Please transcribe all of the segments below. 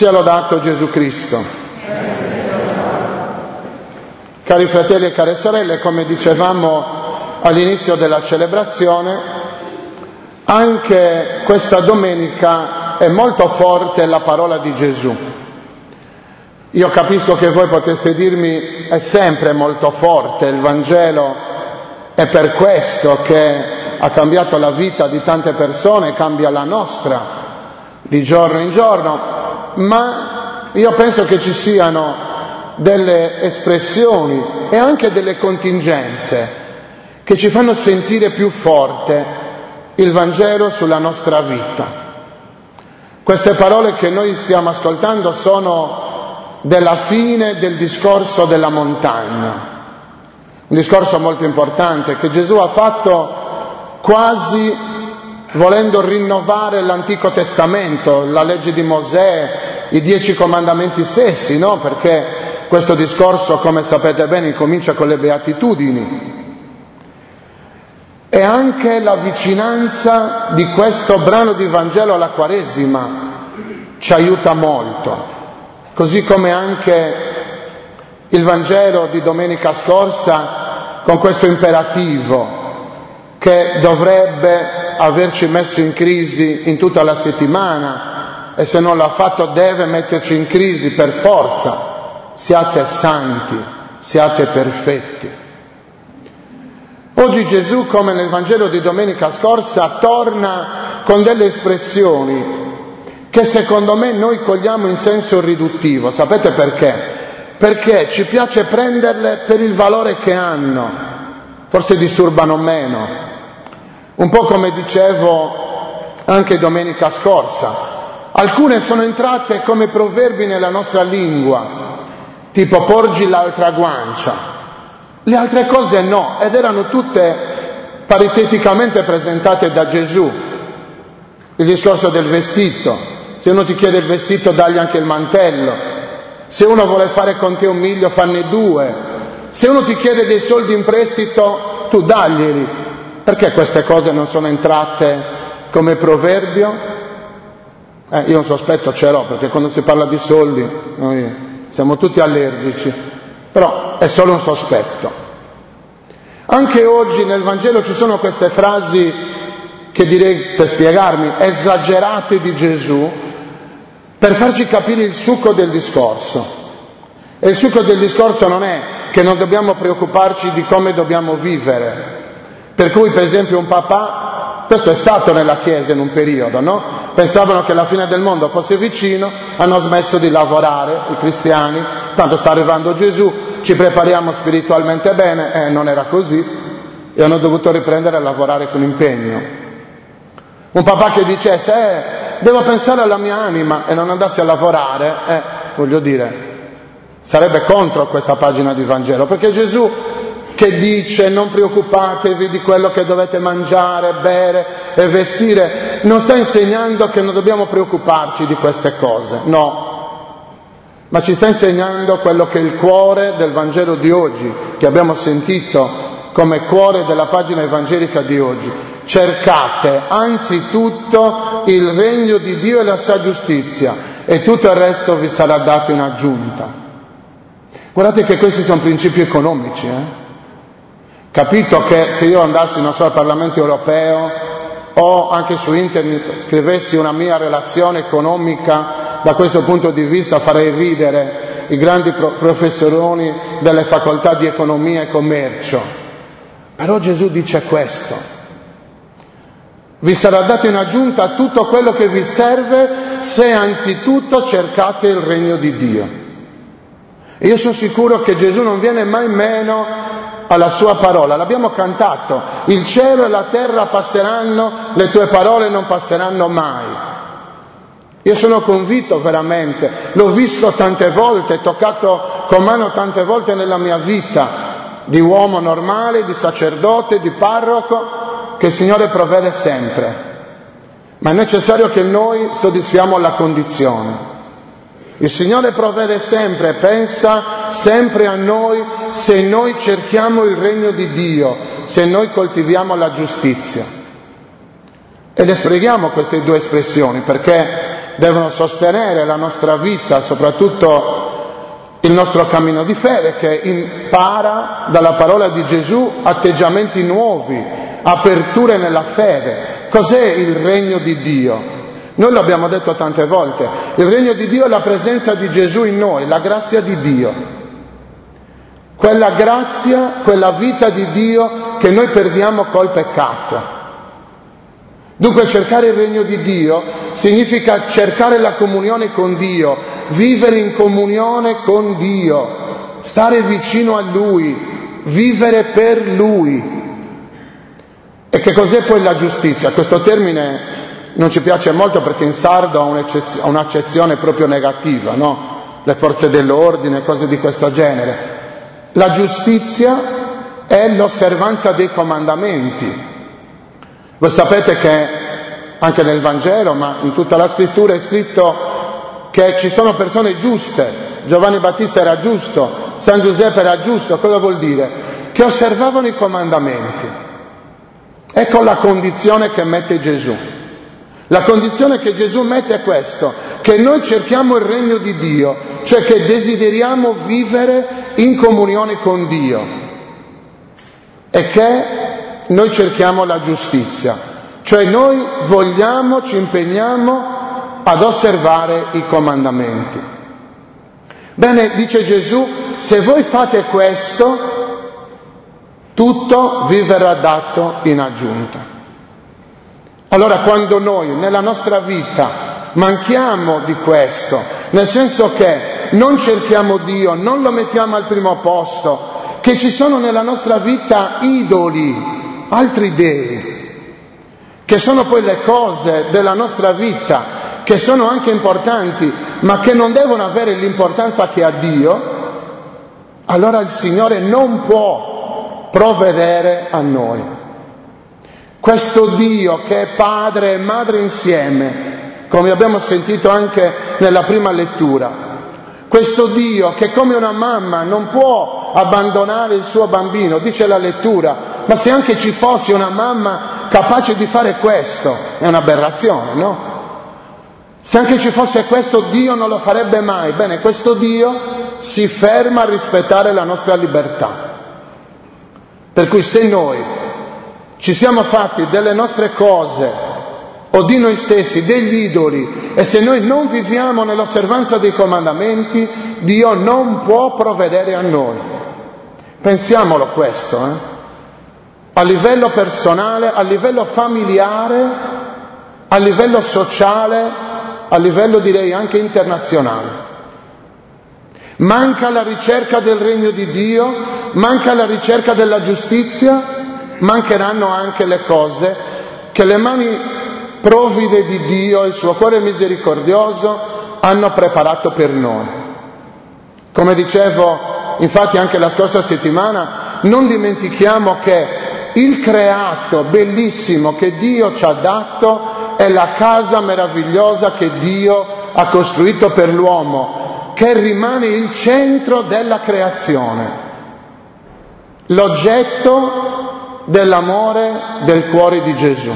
Sia lodato Gesù Cristo. Cari fratelli e care sorelle, come dicevamo all'inizio della celebrazione, anche questa domenica è molto forte la parola di Gesù. Io capisco che voi poteste dirmi è sempre molto forte il Vangelo, è per questo che ha cambiato la vita di tante persone, cambia la nostra di giorno in giorno, ma io penso che ci siano delle espressioni e anche delle contingenze che ci fanno sentire più forte il Vangelo sulla nostra vita. Queste parole che noi stiamo ascoltando sono della fine del discorso della montagna, un discorso molto importante che Gesù ha fatto quasi volendo rinnovare l'Antico Testamento, la legge di Mosè, i 10 comandamenti stessi, no? Perché questo discorso, come sapete bene, comincia con le beatitudini. E anche la vicinanza di questo brano di Vangelo alla Quaresima ci aiuta molto, così come anche il Vangelo di domenica scorsa con questo imperativo che dovrebbe averci messo in crisi in tutta la settimana, e se non l'ha fatto deve metterci in crisi per forza: siate santi, siate perfetti. Oggi Gesù, come nel Vangelo di domenica scorsa, torna con delle espressioni che secondo me noi cogliamo in senso riduttivo. Sapete perché? Perché ci piace prenderle per il valore che hanno, forse disturbano meno. Un po' come dicevo anche domenica scorsa, alcune sono entrate come proverbi nella nostra lingua, tipo porgi l'altra guancia, le altre cose no, ed erano tutte pariteticamente presentate da Gesù. Il discorso del vestito: se uno ti chiede il vestito dagli anche il mantello, se uno vuole fare con te un miglio fanne 2, se uno ti chiede dei soldi in prestito tu daglieli. Perché queste cose non sono entrate come proverbio? Io un sospetto ce l'ho, perché quando si parla di soldi noi siamo tutti allergici, però è solo un sospetto. Anche oggi nel Vangelo ci sono queste frasi che direi, per spiegarmi, esagerate di Gesù, per farci capire il succo del discorso. E il succo del discorso non è che non dobbiamo preoccuparci di come dobbiamo vivere. Per cui, per esempio, un papà, questo è stato nella Chiesa in un periodo, no? Pensavano che la fine del mondo fosse vicino, hanno smesso di lavorare, i cristiani, tanto sta arrivando Gesù, ci prepariamo spiritualmente bene, non era così, e hanno dovuto riprendere a lavorare con impegno. Un papà che dicesse, devo pensare alla mia anima, e non andasse a lavorare, voglio dire, sarebbe contro questa pagina di Vangelo, perché Gesù che dice non preoccupatevi di quello che dovete mangiare, bere e vestire, non sta insegnando che non dobbiamo preoccuparci di queste cose, no, ma ci sta insegnando quello che è il cuore del Vangelo di oggi, che abbiamo sentito come cuore della pagina evangelica di oggi. Cercate anzitutto il regno di Dio e la sua giustizia, e tutto il resto vi sarà dato in aggiunta. Guardate che questi sono principi economici, Capito che se io andassi, non so, al Parlamento europeo o anche su internet scrivessi una mia relazione economica, da questo punto di vista farei ridere i grandi professoroni delle facoltà di economia e commercio. Però Gesù dice questo: vi sarà dato in aggiunta tutto quello che vi serve se anzitutto cercate il regno di Dio. E io sono sicuro che Gesù non viene mai meno alla sua parola. L'abbiamo cantato: il cielo e la terra passeranno, le tue parole non passeranno mai. Io sono convinto veramente, l'ho visto tante volte, toccato con mano tante volte nella mia vita, di uomo normale, di sacerdote, di parroco, che il Signore provvede sempre. Ma è necessario che noi soddisfiamo la condizione. Il Signore provvede sempre, pensa sempre a noi se noi cerchiamo il regno di Dio, se noi coltiviamo la giustizia. E le spieghiamo queste due espressioni, perché devono sostenere la nostra vita, soprattutto il nostro cammino di fede, che impara dalla parola di Gesù atteggiamenti nuovi, aperture nella fede. Cos'è il regno di Dio? Noi l'abbiamo detto tante volte, il regno di Dio è la presenza di Gesù in noi, la grazia di Dio. Quella grazia, quella vita di Dio che noi perdiamo col peccato. Dunque cercare il regno di Dio significa cercare la comunione con Dio, vivere in comunione con Dio, stare vicino a Lui, vivere per Lui. E che cos'è poi la giustizia? Questo termine non ci piace molto perché in sardo ha un'accezione proprio negativa, no? Le forze dell'ordine, cose di questo genere. La giustizia è l'osservanza dei comandamenti. Voi sapete che anche nel Vangelo, ma in tutta la scrittura è scritto che ci sono persone giuste. Giovanni Battista era giusto, San Giuseppe era giusto. Cosa vuol dire? Che osservavano i comandamenti. Ecco la condizione che mette Gesù. La condizione che Gesù mette è questo, che noi cerchiamo il regno di Dio, cioè che desideriamo vivere in comunione con Dio e che noi cerchiamo la giustizia, cioè noi vogliamo, ci impegniamo ad osservare i comandamenti. Bene, dice Gesù, se voi fate questo, tutto vi verrà dato in aggiunta. Allora quando noi nella nostra vita manchiamo di questo, nel senso che non cerchiamo Dio, non lo mettiamo al primo posto, che ci sono nella nostra vita idoli, altri dei, che sono poi le cose della nostra vita, che sono anche importanti, ma che non devono avere l'importanza che ha Dio, allora il Signore non può provvedere a noi. Questo Dio che è padre e madre insieme, come abbiamo sentito anche nella prima lettura, questo Dio che come una mamma non può abbandonare il suo bambino, dice la lettura, ma se anche ci fosse una mamma capace di fare questo, è un'aberrazione, no? Se anche ci fosse questo, Dio non lo farebbe mai. Bene, questo Dio si ferma a rispettare la nostra libertà. Per cui se noi ci siamo fatti delle nostre cose o di noi stessi degli idoli e se noi non viviamo nell'osservanza dei comandamenti, Dio non può provvedere a noi. Pensiamolo questo, a livello personale, a livello familiare, a livello sociale, a livello direi anche internazionale. Manca la ricerca del regno di Dio, manca la ricerca della giustizia, mancheranno anche le cose che le mani provvide di Dio e il suo cuore misericordioso hanno preparato per noi. Come dicevo, infatti anche la scorsa settimana, non dimentichiamo che il creato bellissimo che Dio ci ha dato è la casa meravigliosa che Dio ha costruito per l'uomo, che rimane il centro della creazione, l'oggetto dell'amore del cuore di Gesù.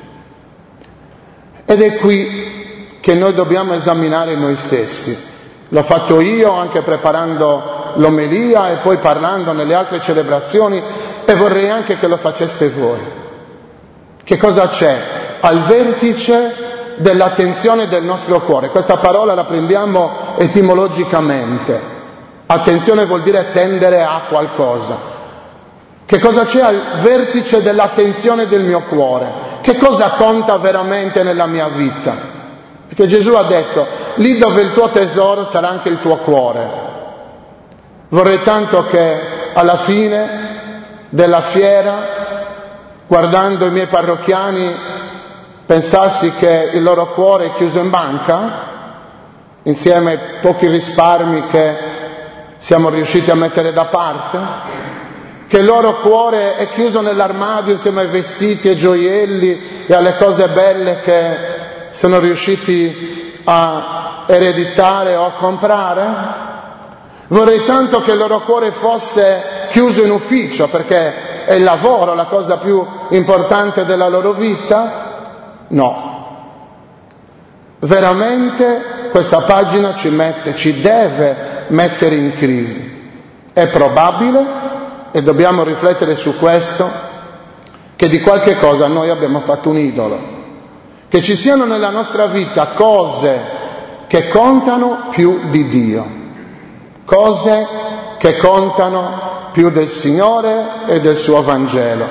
Ed è qui che noi dobbiamo esaminare noi stessi. L'ho fatto io anche preparando l'omelia e poi parlando nelle altre celebrazioni e vorrei anche che lo faceste voi. Che cosa c'è al vertice dell'attenzione del nostro cuore? Questa parola la prendiamo etimologicamente. Attenzione vuol dire tendere a qualcosa. Che cosa c'è al vertice dell'attenzione del mio cuore? Che cosa conta veramente nella mia vita? Perché Gesù ha detto, lì dove il tuo tesoro sarà anche il tuo cuore. Vorrei tanto che alla fine della fiera, guardando i miei parrocchiani, pensassi che il loro cuore è chiuso in banca, insieme ai pochi risparmi che siamo riusciti a mettere da parte, che il loro cuore è chiuso nell'armadio insieme ai vestiti e gioielli e alle cose belle che sono riusciti a ereditare o a comprare. Vorrei tanto che il loro cuore fosse chiuso in ufficio, perché è il lavoro la cosa più importante della loro vita. No. veramente questa pagina ci deve mettere in crisi. È probabile, e dobbiamo riflettere su questo, che di qualche cosa noi abbiamo fatto un idolo, che ci siano nella nostra vita cose che contano più di Dio, cose che contano più del Signore e del suo Vangelo.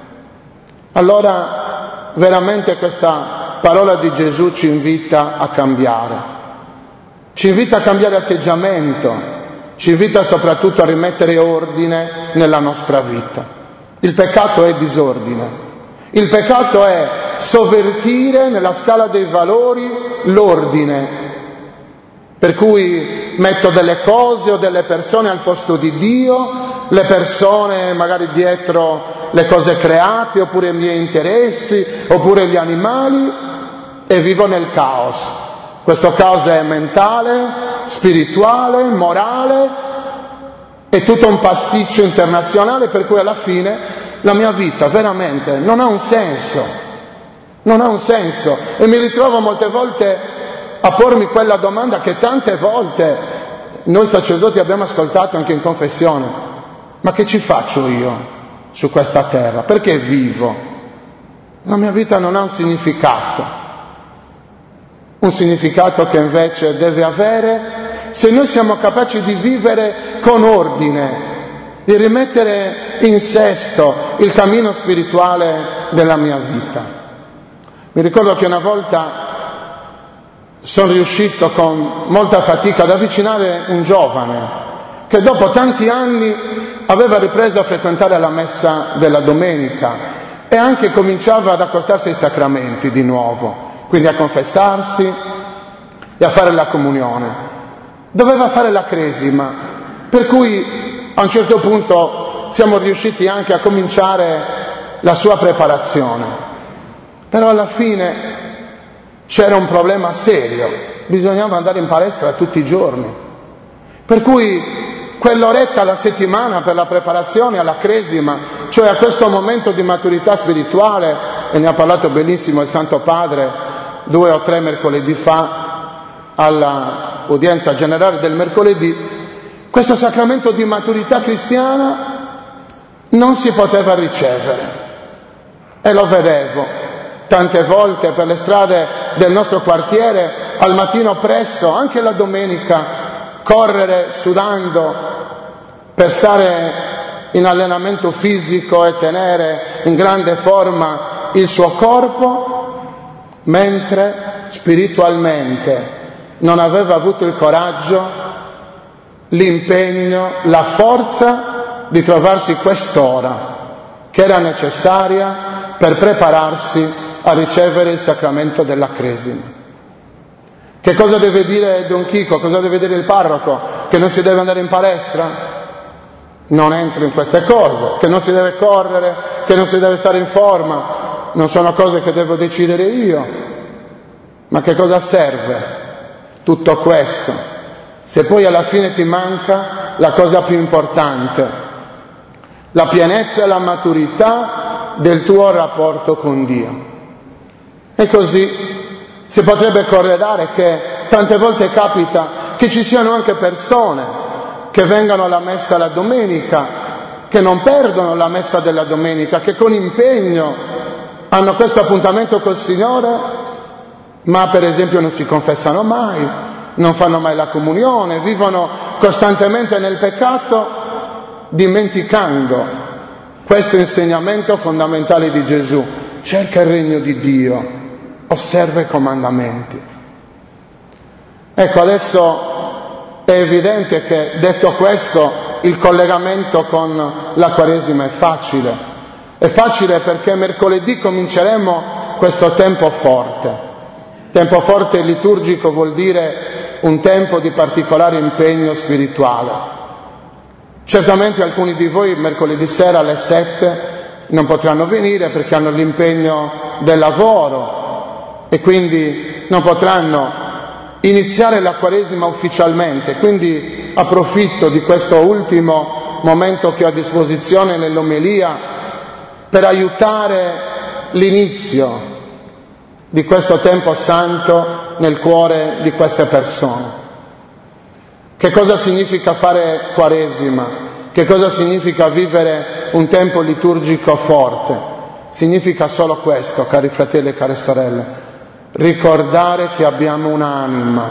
Allora veramente questa parola di Gesù ci invita a cambiare, ci invita a cambiare atteggiamento, ci invita soprattutto a rimettere ordine nella nostra vita. Il peccato è disordine, il peccato è sovvertire nella scala dei valori l'ordine, per cui metto delle cose o delle persone al posto di Dio, le persone magari dietro le cose create, oppure i miei interessi, oppure gli animali, e vivo nel caos. Questo caos è mentale, spirituale, morale, è tutto un pasticcio internazionale, per cui alla fine la mia vita veramente non ha un senso, non ha un senso. E mi ritrovo molte volte a pormi quella domanda che tante volte noi sacerdoti abbiamo ascoltato anche in confessione: ma che ci faccio io su questa terra? Perché vivo? La mia vita non ha un significato che invece deve avere se noi siamo capaci di vivere con ordine, di rimettere in sesto il cammino spirituale della mia vita. Mi ricordo che una volta sono riuscito con molta fatica ad avvicinare un giovane che dopo tanti anni aveva ripreso a frequentare la messa della domenica e anche cominciava ad accostarsi ai sacramenti di nuovo, quindi a confessarsi e a fare la comunione. Doveva fare la cresima, per cui a un certo punto siamo riusciti anche a cominciare la sua preparazione. Però alla fine c'era un problema serio, bisognava andare in palestra tutti i giorni, per cui quell'oretta alla settimana per la preparazione alla cresima, cioè a questo momento di maturità spirituale, e ne ha parlato benissimo il Santo Padre 2 o 3 mercoledì fa all'udienza generale del mercoledì, questo sacramento di maturità cristiana non si poteva ricevere, e lo vedevo tante volte per le strade del nostro quartiere, al mattino presto, anche la domenica, correre sudando per stare in allenamento fisico e tenere in grande forma il suo corpo, mentre spiritualmente non aveva avuto il coraggio, l'impegno, la forza di trovarsi quest'ora che era necessaria per prepararsi a ricevere il sacramento della cresima. Che cosa deve dire Don Chico? Cosa deve dire il parroco? Che non si deve andare in palestra? Non entro in queste cose. Che non si deve correre? Che non si deve stare in forma? Non sono cose che devo decidere io. Ma che cosa serve tutto questo se poi alla fine ti manca la cosa più importante, la pienezza e la maturità del tuo rapporto con Dio? E così si potrebbe corredare che tante volte capita che ci siano anche persone che vengono alla messa la domenica, che non perdono la messa della domenica, che con impegno hanno questo appuntamento col Signore, ma per esempio non si confessano mai, non fanno mai la comunione, vivono costantemente nel peccato, dimenticando questo insegnamento fondamentale di Gesù: cerca il regno di Dio, osserva i comandamenti. Ecco, adesso è evidente che, detto questo, il collegamento con la Quaresima è facile. È facile perché mercoledì cominceremo questo tempo forte. Tempo forte liturgico vuol dire un tempo di particolare impegno spirituale. Certamente alcuni di voi mercoledì sera alle 7 non potranno venire perché hanno l'impegno del lavoro e quindi non potranno iniziare la Quaresima ufficialmente. Quindi approfitto di questo ultimo momento che ho a disposizione nell'omelia per aiutare l'inizio di questo tempo santo nel cuore di queste persone. Che cosa significa fare Quaresima? Che cosa significa vivere un tempo liturgico forte? Significa solo questo, cari fratelli e care sorelle: ricordare che abbiamo un'anima,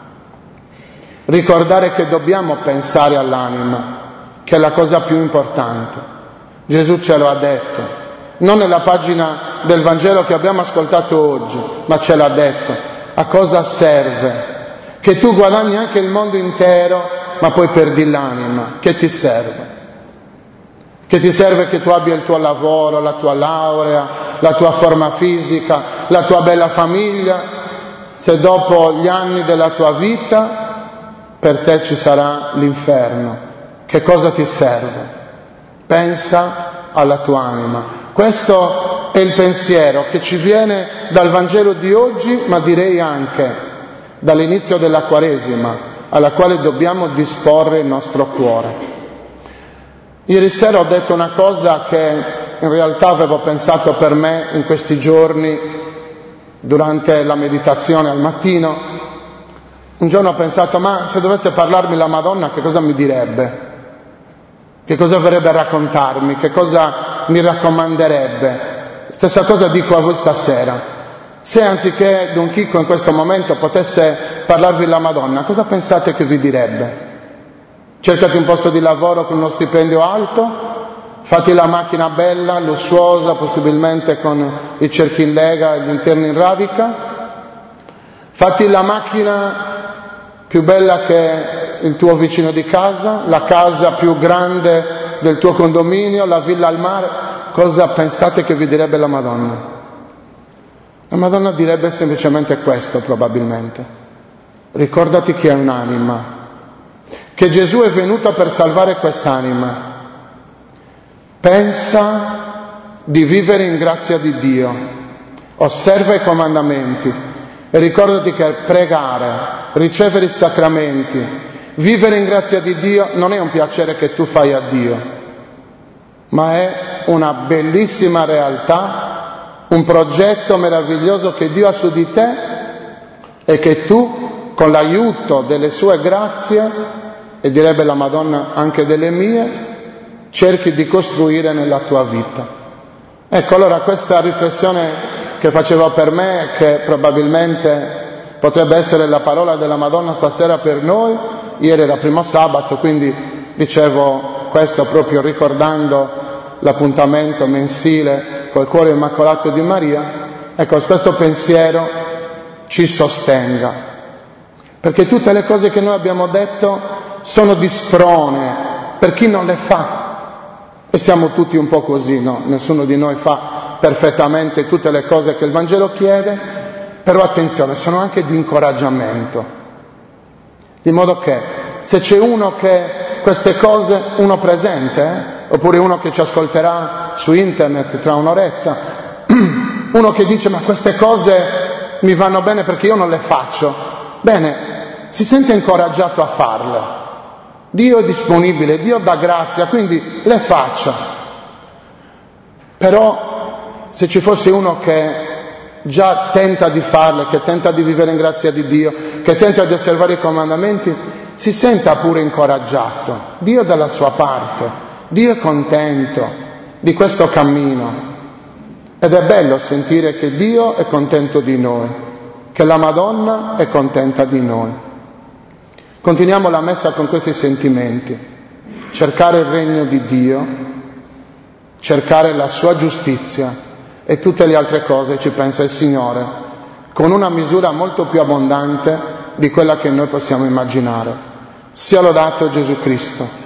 ricordare che dobbiamo pensare all'anima, che è la cosa più importante. Gesù ce lo ha detto, non nella pagina del Vangelo che abbiamo ascoltato oggi, ma ce l'ha detto. A cosa serve? Che tu guadagni anche il mondo intero, ma poi perdi l'anima. Che ti serve? Che ti serve che tu abbia il tuo lavoro, la tua laurea, la tua forma fisica, la tua bella famiglia, se dopo gli anni della tua vita per te ci sarà l'inferno? Che cosa ti serve? Pensa alla tua anima. Questo è il pensiero che ci viene dal Vangelo di oggi, ma direi anche dall'inizio della Quaresima, alla quale dobbiamo disporre il nostro cuore. Ieri sera ho detto una cosa che in realtà avevo pensato per me in questi giorni durante la meditazione al mattino. Un giorno ho pensato: ma se dovesse parlarmi la Madonna, che cosa mi direbbe? Che cosa vorrebbe raccontarmi? Che cosa mi raccomanderebbe? Stessa cosa dico a voi stasera. Se anziché Don Chicco in questo momento potesse parlarvi la Madonna, cosa pensate che vi direbbe? Cercati un posto di lavoro con uno stipendio alto, fatti la macchina bella, lussuosa, possibilmente con i cerchi in lega e gli interni in radica, fatti la macchina più bella che il tuo vicino di casa, la casa più grande del tuo condominio, la villa al mare. Cosa pensate che vi direbbe la Madonna? La Madonna direbbe semplicemente questo, probabilmente: ricordati che hai un'anima, che Gesù è venuto per salvare quest'anima. Pensa di vivere in grazia di Dio, osserva i comandamenti e ricordati che pregare, ricevere i sacramenti, vivere in grazia di Dio non è un piacere che tu fai a Dio, ma è una bellissima realtà, un progetto meraviglioso che Dio ha su di te e che tu, con l'aiuto delle sue grazie, e direbbe la Madonna anche delle mie, cerchi di costruire nella tua vita. Ecco, allora questa riflessione che facevo per me, che probabilmente potrebbe essere la parola della Madonna stasera per noi. Ieri era primo sabato, quindi dicevo questo proprio ricordando l'appuntamento mensile col cuore immacolato di Maria. Ecco, questo pensiero ci sostenga, perché tutte le cose che noi abbiamo detto sono di sprone per chi non le fa, e siamo tutti un po' così, no? Nessuno di noi fa perfettamente tutte le cose che il Vangelo chiede, però attenzione, sono anche di incoraggiamento, di modo che se c'è uno che queste cose, uno presente, oppure uno che ci ascolterà su internet tra un'oretta, uno che dice: ma queste cose mi vanno bene perché io non le faccio, bene, si sente incoraggiato a farle. Dio è disponibile, Dio dà grazia, quindi le faccia. Però se ci fosse uno che già tenta di farle, che tenta di vivere in grazia di Dio, che tenta di osservare i comandamenti, si senta pure incoraggiato. Dio è dalla sua parte, Dio è contento di questo cammino. Ed è bello sentire che Dio è contento di noi, che la Madonna è contenta di noi. Continuiamo la messa con questi sentimenti: cercare il regno di Dio, cercare la sua giustizia e tutte le altre cose ci pensa il Signore, con una misura molto più abbondante di quella che noi possiamo immaginare. Sia lodato Gesù Cristo.